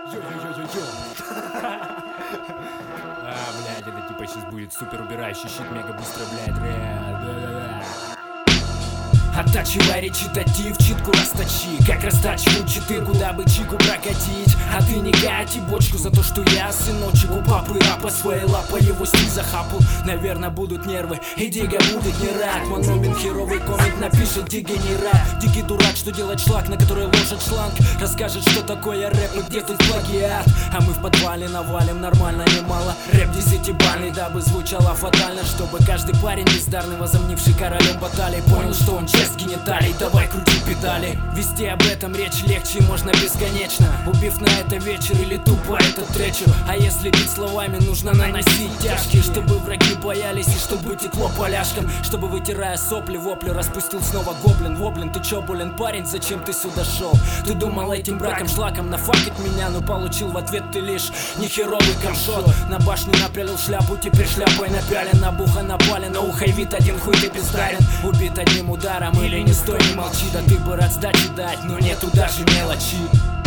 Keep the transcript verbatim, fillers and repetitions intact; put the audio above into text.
А, блядь, это типа сейчас будет супер убирающий щит, мега быстро, блядь, рэп. Оттачивай речитатив, читку расточи. Как растачивают читы, куда бы чику прокатить. А ты не кати бочку за то, что я сыночек у папы рапа своей лапой его стиль захапал. Наверное, будут нервы, и Дига будет не рад. Монумент херовый комик напишет Дига не рад. Дикий дурак, что делать шлак, на который ложит шланг. Расскажет, что такое рэп и где тут плагиат. А мы в подвале навалим нормально немало. Рэп десятибалльный, дабы звучало фатально. Чтобы каждый парень бездарный, возомнивший королем баталий, понял, что он чест гениталий, давай крути педали. Вести об этом речь легче, можно бесконечно, убив на это вечер или тупо этот тречу. А если бить словами, нужно наносить тяжкие, чтобы враги боялись и чтобы текло поляшкам. Чтобы, вытирая сопли, вопли, распустил снова гоблин. Воблин, ты чё, болен парень, зачем ты сюда шел? Ты думал этим браком шлаком нафакать меня, но получил в ответ ты лишь нехеровый камшот. На башню напялил шляпу, теперь шляпой напялен. На буха напали, на ухо вид один хуй ты бездарен. Убит одним ударом или не стой, не молчи. Да ты бы рад сдачи дать, но нету даже мелочи.